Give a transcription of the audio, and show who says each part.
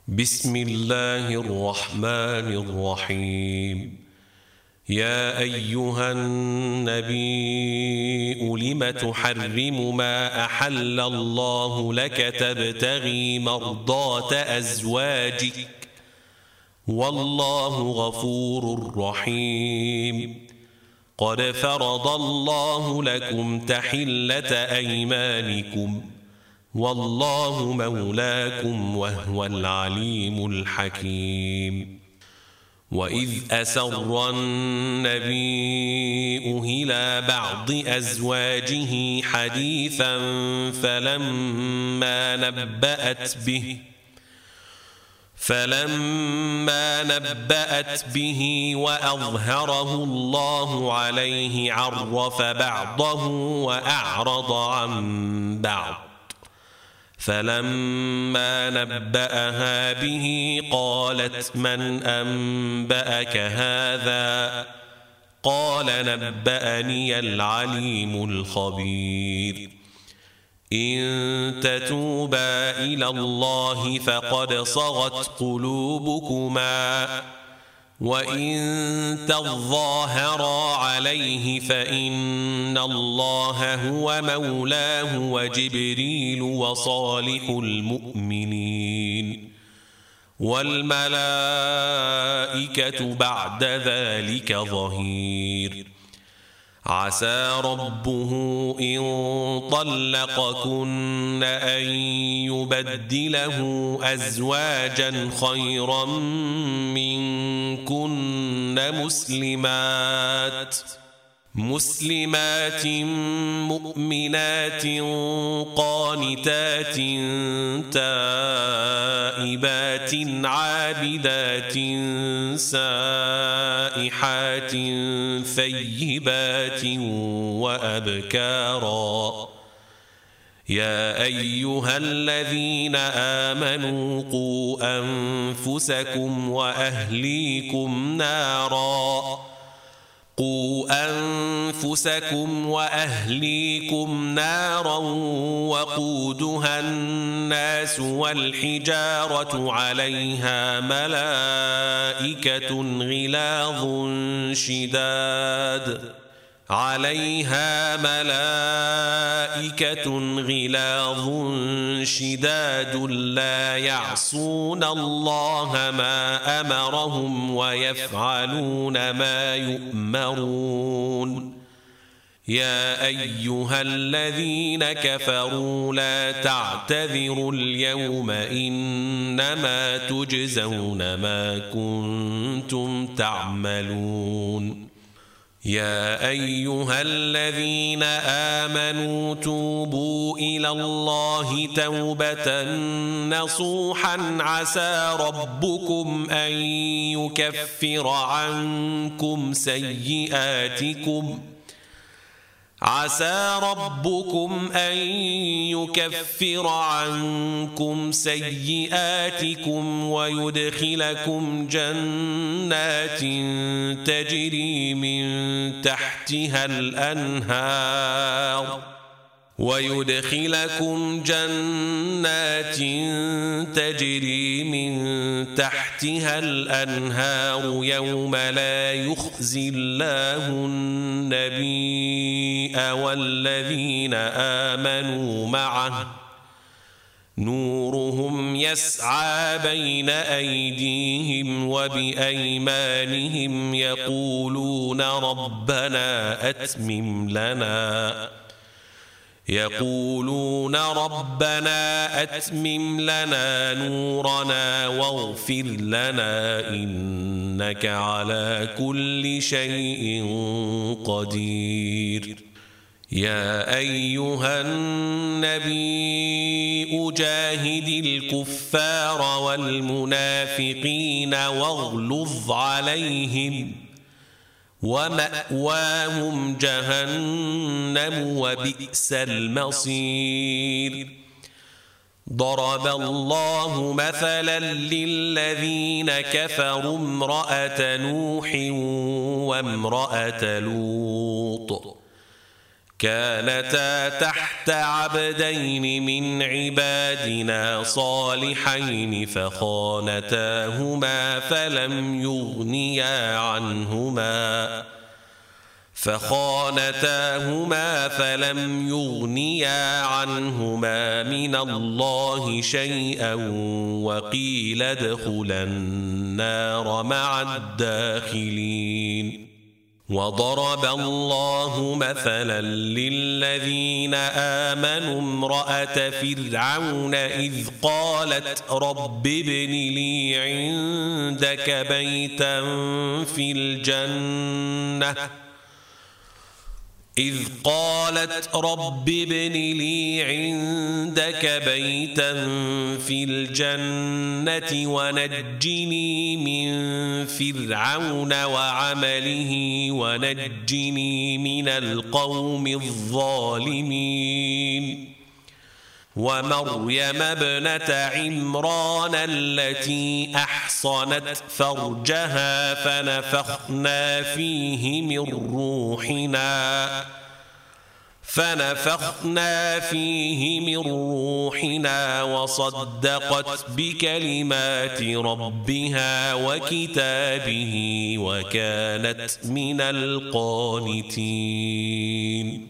Speaker 1: بسم الله الرحمن الرحيم. يا أيها النبي لم تحرم ما أحل الله لك تبتغي مرضات أزواجك والله غفور رحيم. قد فرض الله لكم تحلة أيمانكم والله مولاكم وهو العليم الحكيم. وإذ أسر النبي إلى بعض أزواجه حديثا فلما نبأت به وأظهره الله عليه عرف بعضه وأعرض عن بعض. فلما نبأها به قالت من أنبأك هذا؟ قال نبأني العليم الخبير. إن تتوبا إلى الله فقد صغت قلوبكما وإن تظاهرا عليه فإن الله هو مولاه وجبريل وصالح المؤمنين والملائكة بعد ذلك ظهير. عسى ربه إن طلقكن أن يبدله أزواجا خيرا منكن مسلمات مؤمنات قانتات تائبات عابدات سائحات ثيبات وأبكارا. يا أيها الذين آمنوا قوا أنفسكم وأهليكم نارا وقودها الناس والحجارة عليها ملائكة غلاظ شداد لا يعصون الله ما أمرهم ويفعلون ما يؤمرون. يا أيها الذين كفروا لا تعتذروا اليوم إنما تجزون ما كنتم تعملون. يا أيها الذين آمنوا توبوا إلى الله توبة نصوحا عسى ربكم أن يكفر عنكم سيئاتكم ويدخلكم جنات تجري من تحتها الأنهار يوم لا يخزي الله النبي والذين آمنوا معه نورهم يسعى بين أيديهم وبأيمانهم يقولون ربنا أتمم لنا نورنا واغفر لنا إنك على كل شيء قدير. يا أيها النبي جاهد الكفار والمنافقين واغلظ عليهم ومأواهم جهنم وبئس المصير. ضرب الله مثلا للذين كفروا امرأة نوح وامرأة لوط كانتا تحت عبدين من عبادنا صالحين فخانتاهما فلم يغنيا عنهما من الله شيئا وقيل ادخلا النار مع الداخلين. وضرب الله مثلا للذين آمنوا امرأة فرعون إذ قالت رب ابن لي عندك بيتا في الجنة ونجني من فرعون وعمله ونجني من القوم الظالمين. ومريم ابنة عمران التي أحصنت فرجها فنفخنا فيه من روحنا وصدقت بكلمات ربها وكتابه وكانت من القانتين.